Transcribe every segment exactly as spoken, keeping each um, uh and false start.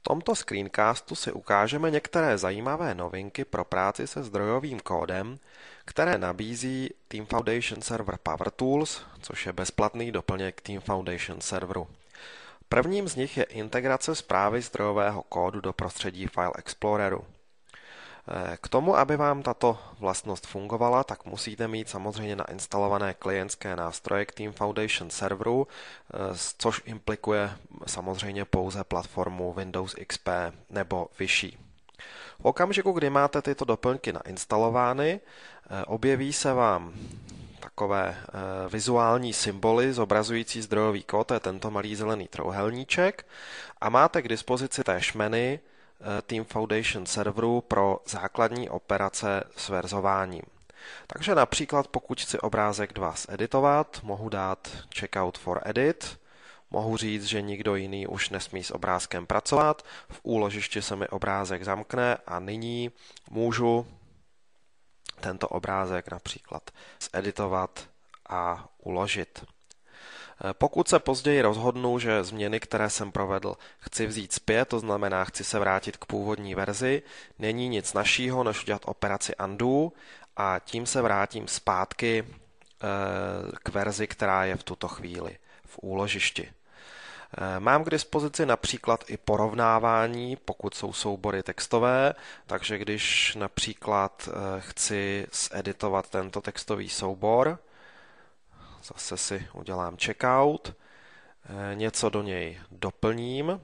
tomto screencastu si ukážeme některé zajímavé novinky pro práci se zdrojovým kódem, které nabízí Team Foundation Server PowerTools, což je bezplatný doplněk Team Foundation serveru. Prvním z nich je integrace správy zdrojového kódu do prostředí File Exploreru. K tomu, aby vám tato vlastnost fungovala, tak musíte mít samozřejmě nainstalované klientské nástroje k Team Foundation serveru, což implikuje samozřejmě pouze platformu Windows X P nebo vyšší. V okamžiku, kdy máte tyto doplňky nainstalovány, objeví se vám takové vizuální symboly zobrazující zdrojový kód, to je tento malý zelený trouhelníček, a máte k dispozici též menu Team Foundation serveru pro základní operace s verzováním. Takže například pokud chci obrázek dva editovat, mohu dát checkout for edit, mohu říct, že nikdo jiný už nesmí s obrázkem pracovat, v úložišti se mi obrázek zamkne a nyní můžu tento obrázek například zeditovat a uložit. Pokud se později rozhodnu, že změny, které jsem provedl, chci vzít zpět, to znamená, chci se vrátit k původní verzi, není nic našího, než udělat operaci undo a tím se vrátím zpátky k verzi, která je v tuto chvíli v úložišti. Mám k dispozici například i porovnávání, pokud jsou soubory textové, takže když například chci zeditovat tento textový soubor, zase si udělám checkout, něco do něj doplním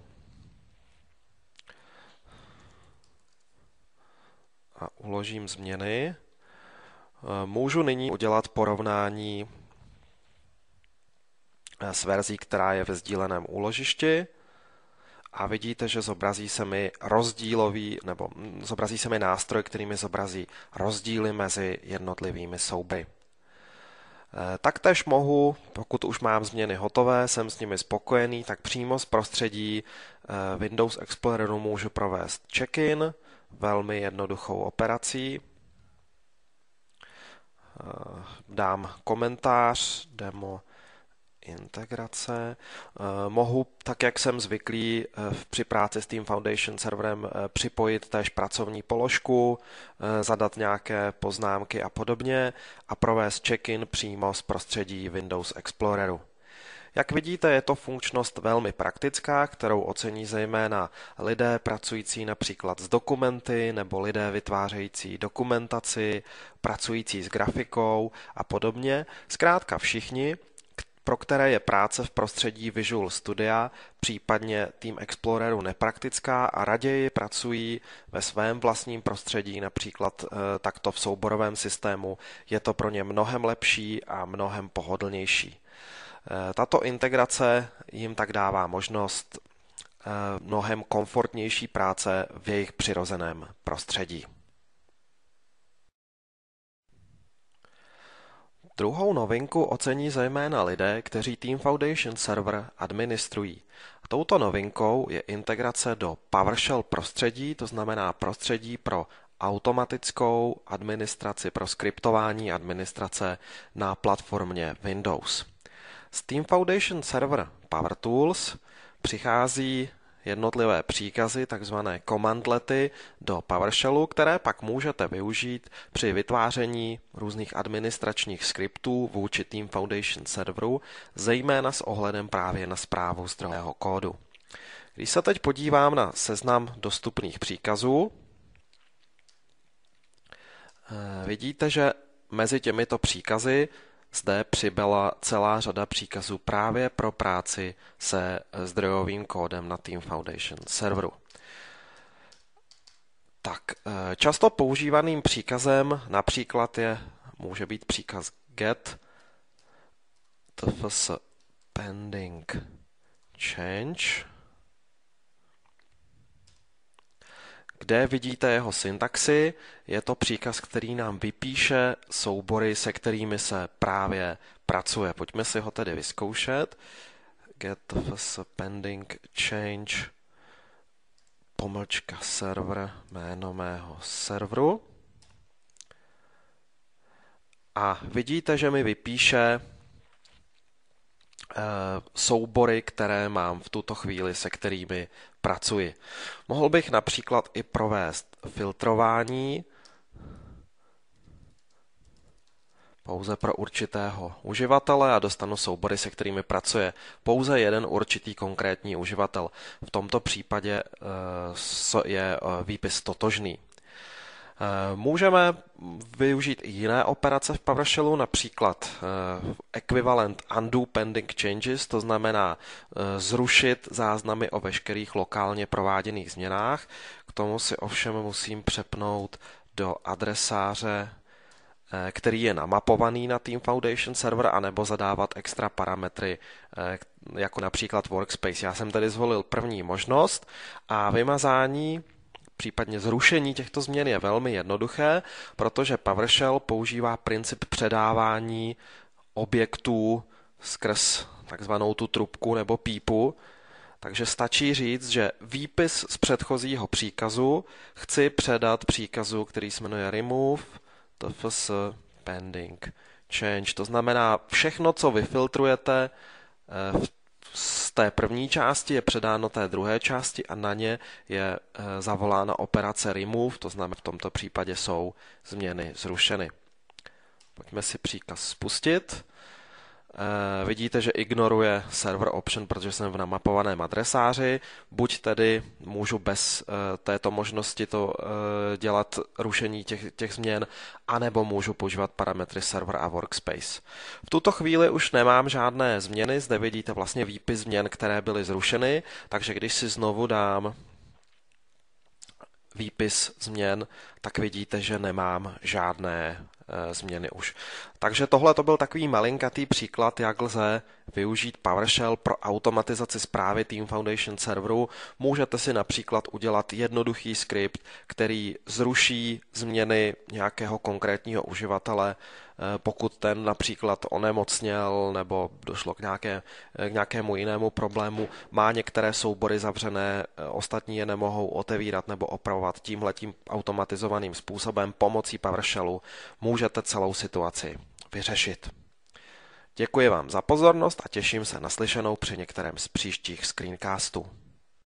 a uložím změny. Můžu nyní udělat porovnání s verzí, která je ve sdíleném úložišti a vidíte, že zobrazí se mi rozdílový, nebo zobrazí se mi nástroj, který mi zobrazí rozdíly mezi jednotlivými soubory. Taktéž mohu, pokud už mám změny hotové, jsem s nimi spokojený, tak přímo z prostředí Windows Exploreru můžu provést check-in, velmi jednoduchou operací. Dám komentář, demo integrace. Mohu, tak jak jsem zvyklý při práci s Team Foundation serverem, připojit též pracovní položku, zadat nějaké poznámky a podobně a provést check-in přímo z prostředí Windows Exploreru. Jak vidíte, je to funkčnost velmi praktická, kterou ocení zejména lidé pracující například s dokumenty nebo lidé vytvářející dokumentaci, pracující s grafikou a podobně. Zkrátka všichni, pro které je práce v prostředí Visual Studia, případně Team Exploreru nepraktická a raději pracují ve svém vlastním prostředí, například e, takto v souborovém systému, je to pro ně mnohem lepší a mnohem pohodlnější. E, tato integrace jim tak dává možnost e, mnohem komfortnější práce v jejich přirozeném prostředí. Druhou novinku ocení zejména lidé, kteří Team Foundation server administrují. Touto novinkou je integrace do PowerShell prostředí, to znamená prostředí pro automatickou administraci, pro skriptování administrace na platformě Windows. S Team Foundation server PowerTools přichází jednotlivé příkazy, takzvané commandlety do PowerShellu, které pak můžete využít při vytváření různých administračních skriptů vůči Team Foundation serveru, zejména s ohledem právě na správu zdrojového kódu. Když se teď podívám na seznam dostupných příkazů, vidíte, že mezi těmito příkazy zde přibyla celá řada příkazů právě pro práci se zdrojovým kódem na Team Foundation serveru. Tak, často používaným příkazem například je, může být příkaz get tfs pending change, kde vidíte jeho syntaxi. Je to příkaz, který nám vypíše soubory, se kterými se právě pracuje. Pojďme si ho tedy vyzkoušet. Get tfs pending change pomlčka server, jméno mého serveru. A vidíte, že mi vypíše soubory, které mám v tuto chvíli, se kterými pracuji. Mohl bych například i provést filtrování pouze pro určitého uživatele a dostanu soubory, se kterými pracuje pouze jeden určitý konkrétní uživatel. V tomto případě je výpis totožný. Můžeme využít i jiné operace v PowerShellu, například ekvivalent undo pending changes, to znamená zrušit záznamy o veškerých lokálně prováděných změnách. K tomu si ovšem musím přepnout do adresáře, který je namapovaný na Team Foundation server, anebo zadávat extra parametry, jako například Workspace. Já jsem tady zvolil první možnost a vymazání, případně zrušení těchto změn je velmi jednoduché, protože PowerShell používá princip předávání objektů skrz takzvanou tu trubku nebo pípu, takže stačí říct, že výpis z předchozího příkazu chci předat příkazu, který se jmenuje remove tfs pending change. To znamená, všechno, co vyfiltrujete z té první části, je předáno té druhé části a na ně je zavolána operace remove, to znamená, v tomto případě jsou změny zrušeny. Pojďme si příkaz spustit. E, vidíte, že ignoruje server option, protože jsem v namapovaném adresáři. Buď tedy můžu bez e, této možnosti to e, dělat rušení těch, těch změn, anebo můžu používat parametry server a workspace. V tuto chvíli už nemám žádné změny, zde vidíte vlastně výpis změn, které byly zrušeny, takže když si znovu dám výpis změn, tak vidíte, že nemám žádné změny už. Takže tohle to byl takový malinkatý příklad, jak lze využít PowerShell pro automatizaci správy Team Foundation serveru. Můžete si například udělat jednoduchý skript, který zruší změny nějakého konkrétního uživatele, pokud ten například onemocněl nebo došlo k, nějaké, k nějakému jinému problému, má některé soubory zavřené, ostatní je nemohou otevírat nebo opravovat. Tímhletím automatizovaným způsobem pomocí PowerShellu můžete celou situaci vyřešit. Děkuji vám za pozornost a těším se na slyšenou při některém z příštích screencastů.